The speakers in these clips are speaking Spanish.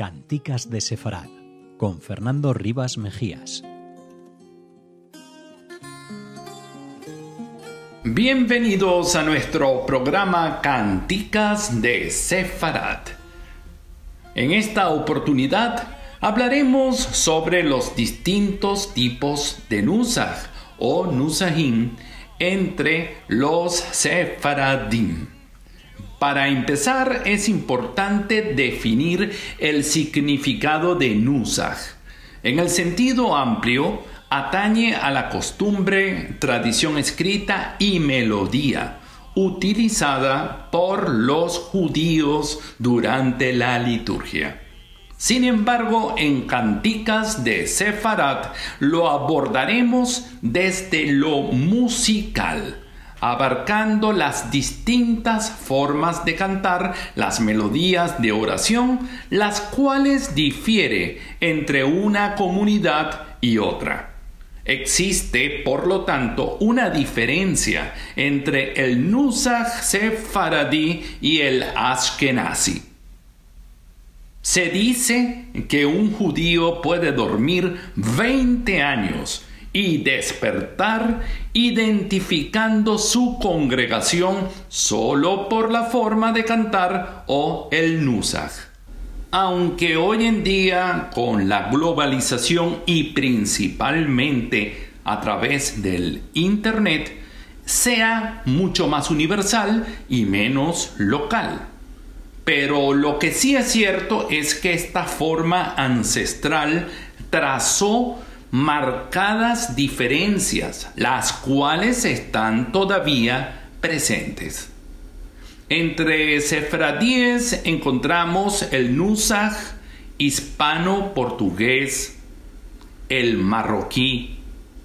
Canticas de Sefarad, con Fernando Rivas Mejías. Bienvenidos a nuestro programa Canticas de Sefarad. En esta oportunidad hablaremos sobre los distintos tipos de nusach o nusachim entre los sefaradim. Para empezar, es importante definir el significado de nusach. En el sentido amplio, atañe a la costumbre, tradición escrita y melodía utilizada por los judíos durante la liturgia. Sin embargo, en Canticas de Sefarad lo abordaremos desde lo musical, abarcando las distintas formas de cantar las melodías de oración, las cuales difiere entre una comunidad y otra. Existe, por lo tanto, una diferencia entre el nusach sefaradí y el ashkenazi. Se dice que un judío puede dormir 20 años y despertar identificando su congregación solo por la forma de cantar o el nusach. Aunque hoy en día, con la globalización y principalmente a través del Internet, sea mucho más universal y menos local. Pero lo que sí es cierto es que esta forma ancestral trazó marcadas diferencias, las cuales están todavía presentes. Entre sefaradíes encontramos el nusach hispano-portugués, el marroquí,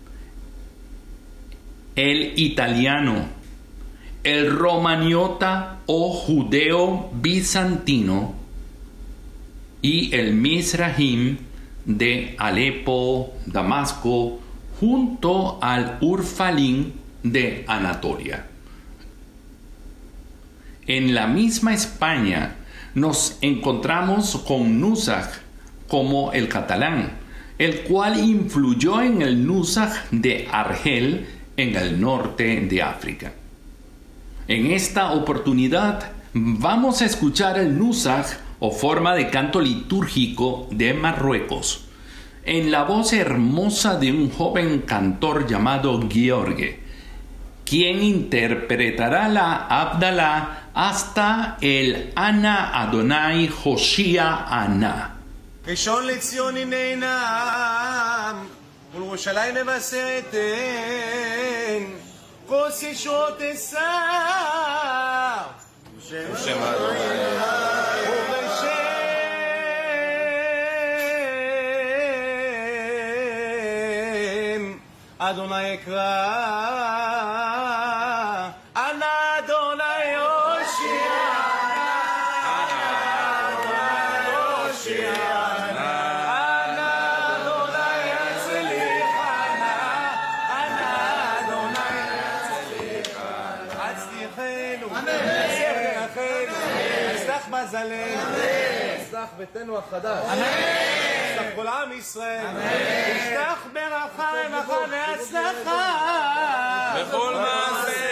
el italiano, el romaniota o judeo-bizantino y el mizrahim de Alepo, Damasco, junto al urfalín de Anatolia. En la misma España nos encontramos con nusach como el catalán, el cual influyó en el nusach de Argel en el norte de África. En esta oportunidad vamos a escuchar el nusach o forma de canto litúrgico de Marruecos, en la voz hermosa de un joven cantor llamado Gheorghe, quien interpretará la Abdalá hasta el Ana Adonai Hoshia Ana. ראשון לציון נענם ולירושלים מבשרת כוס ישועות אסר ובשם אדוני אקרא יפתח ביתנו החדש, יפתח כל עם ישראל, יפתח ברכה רווחה והצלחה בכל מעשה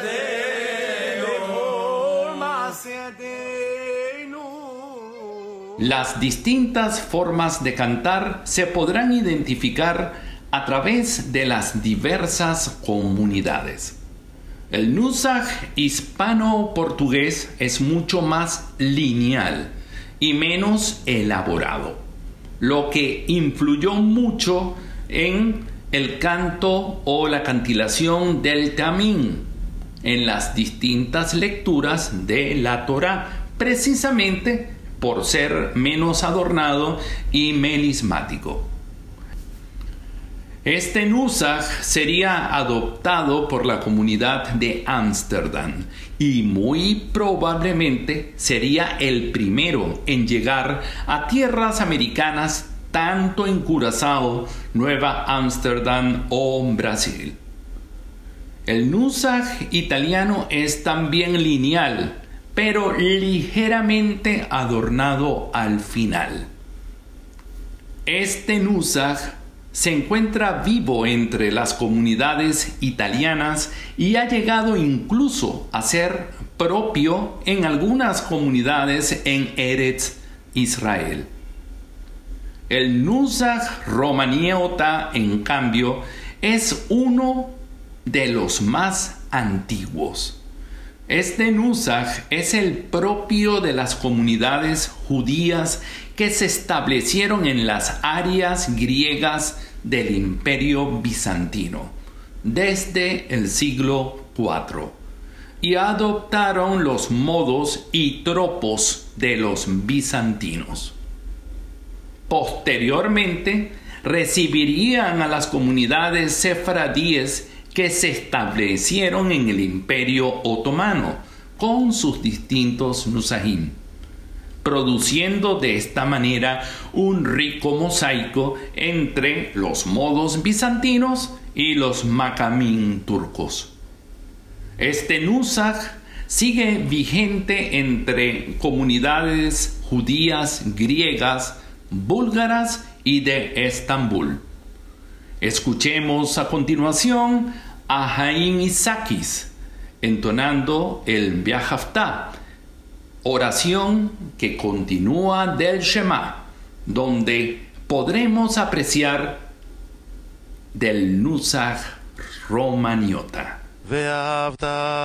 ידינו. Las distintas formas de cantar se podrán identificar a través de las diversas comunidades. El nusach hispano-portugués es mucho más lineal y menos elaborado, lo que influyó mucho en el canto o la cantilación del tamín en las distintas lecturas de la Torá, precisamente por ser menos adornado y melismático. Este nusach sería adoptado por la comunidad de Ámsterdam y muy probablemente sería el primero en llegar a tierras americanas, tanto en Curazao, Nueva Ámsterdam o Brasil. El nusach italiano es también lineal, pero ligeramente adornado al final. Este nusach se encuentra vivo entre las comunidades italianas y ha llegado incluso a ser propio en algunas comunidades en Eretz Israel. El nusach romaniota, en cambio, es uno de los más antiguos. Este nusach es el propio de las comunidades judías que se establecieron en las áreas griegas del Imperio Bizantino desde el siglo IV y adoptaron los modos y tropos de los bizantinos. Posteriormente, recibirían a las comunidades sefaradíes que se establecieron en el Imperio Otomano con sus distintos nusachim, produciendo de esta manera un rico mosaico entre los modos bizantinos y los macamín turcos. Este nusach sigue vigente entre comunidades judías griegas, búlgaras y de Estambul. Escuchemos a continuación a Jaim Isakis entonando el Beahaftá, oración que continúa del Shema, donde podremos apreciar del nusach romaniota. ואהבת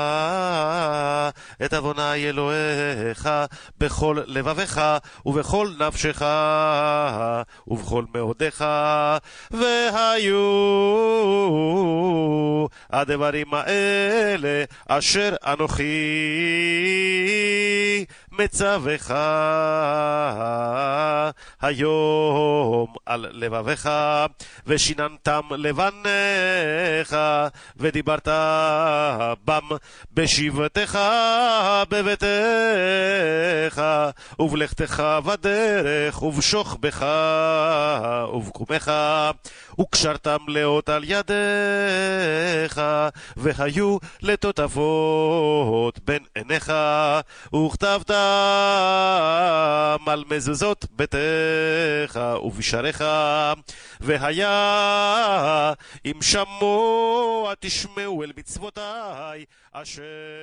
את אדוני אלוהיך בכל לבבך ובכל נפשך ובכל מאודך, והיו הדברים האלה אשר אנוכי מצווך היום על לבבך, ושיננתם לבניך, ודיברת בם בשבתך בביתך ובלכתך בדרך ובשוכבך ובקומך, וקשרתם לאות על ידיך, והיו לטוטפות בין עיניך, וכתבתם על מזוזות ביתך ובשעריך, והיה אם שמוע תשמעו אל מצוותיי אשר...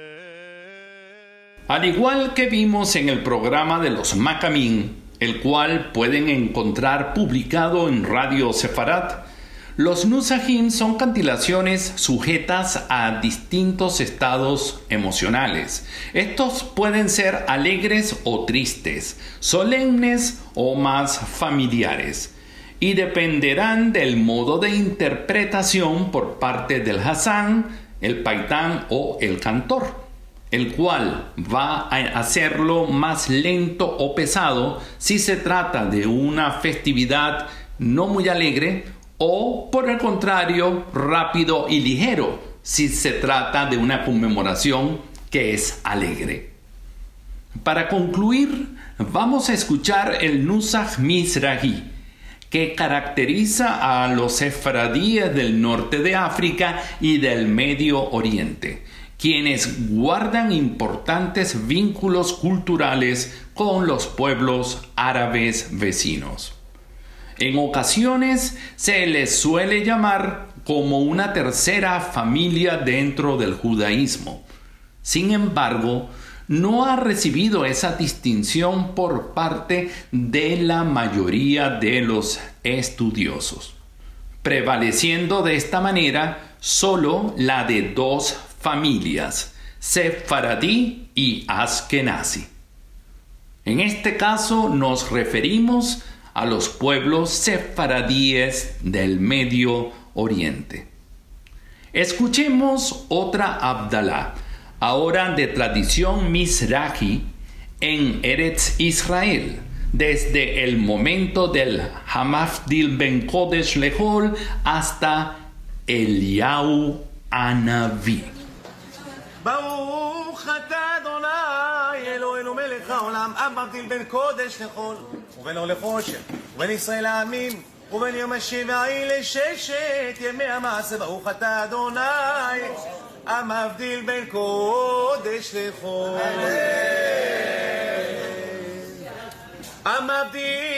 Al igual que vimos en el programa de los Macamín, el cual pueden encontrar publicado en Radio Sefarat, los nusachim son cantilaciones sujetas a distintos estados emocionales. Estos pueden ser alegres o tristes, solemnes o más familiares, y dependerán del modo de interpretación por parte del Hazán, el paitán o el cantor, el cual va a hacerlo más lento o pesado si se trata de una festividad no muy alegre, o por el contrario, rápido y ligero si se trata de una conmemoración que es alegre. Para concluir, vamos a escuchar el Nusach Mizrahi, que caracteriza a los sefaradíes del norte de África y del Medio Oriente, quienes guardan importantes vínculos culturales con los pueblos árabes vecinos. En ocasiones se les suele llamar como una tercera familia dentro del judaísmo. Sin embargo, no ha recibido esa distinción por parte de la mayoría de los estudiosos, prevaleciendo de esta manera solo la de dos familias, sefaradí y askenazi. En este caso nos referimos a los pueblos sefaradíes del Medio Oriente. Escuchemos otra Abdalá, ahora de tradición Mizrahi, en Eretz Israel, desde el momento del Hamavdil ben Kodesh Lehol hasta Eliyahu Hanavi. ברוך אתה אדוני אלוהינו מלך העולם, המבדיל בין קודש לחול ובין אור לחושך ובין ישראל לעמים ובין יום השבעה לששת ימי המעשה. ברוך אתה אדוני המבדיל בין קודש לחול, המבדיל